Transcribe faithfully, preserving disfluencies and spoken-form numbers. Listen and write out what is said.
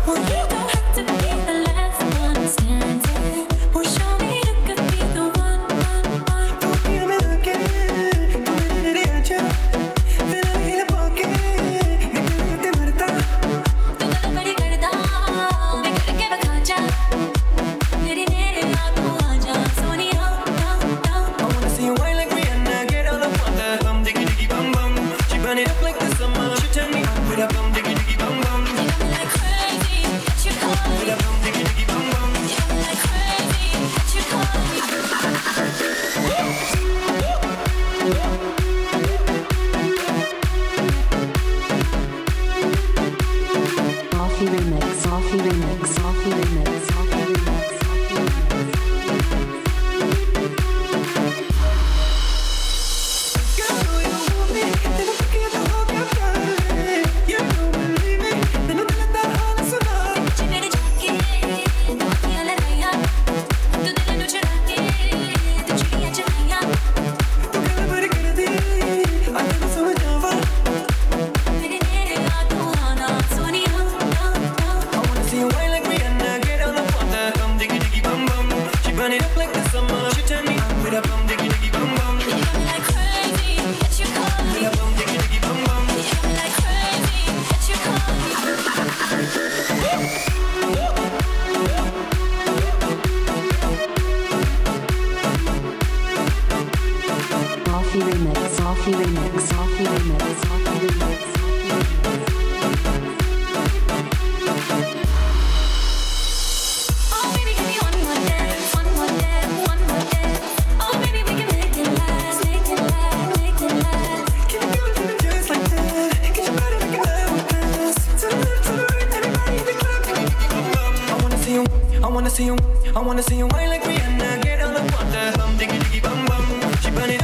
Well, you don't have to be the last one standing. Well, show me you could be the one, one, one. तू पिया में लगे तू मेरे मेरे आजा तेरा हिला पाके निकल ते मरता तू गल बड़ी करदा बिगड़ के बखा जा मेरी नेरे आ तू आजा Sonia I wanna see you wine like Rihanna, get all up on the bum diggy diggy bum bum. She burn it up like the summer. She turn me on with a bum diggy diggy bum bum. you got me like crazy that you call me With a bum diggy diggy bum bum. you got me like crazy that you call me Offie remix, Offie remix, Offie remix, Offie remix, Offie remix. Girl, I know you want me, तेरे पक्के तो हो गया प्यार है. You don't believe me, तैनू दिल दा हाल सुना. जी मेरे जाके तू अखियां लड़ाइयां तू दिल नू चुरा के तू चिड़ियां चलाइयां तू गल भर कर दी, आ तेनू समझ आवा. मेरे नेरे आ तू आना Sonia I wanna see you wine like Rihanna, get all up on the bum diggy diggy bum bum. She burn it up like the summer. She turn me on with a bum diggy diggy bum bum. you got me like crazy that you call me With a bum diggy diggy bum bum. you got me like crazy that you call me Offie remix, Offie remix, Offie remix, Offie remix, Offie remix. oh baby give me one more dance one more dance one more dance oh baby we can make it last make it last make it last Can you give it to me just like that? Get your body like an hourglass. To the left, to the right, everybody in the club. I wanna see you, I wanna see you, I wanna see you wine like Rihanna. Get all up on the bum diggy diggy bum bum. She burn it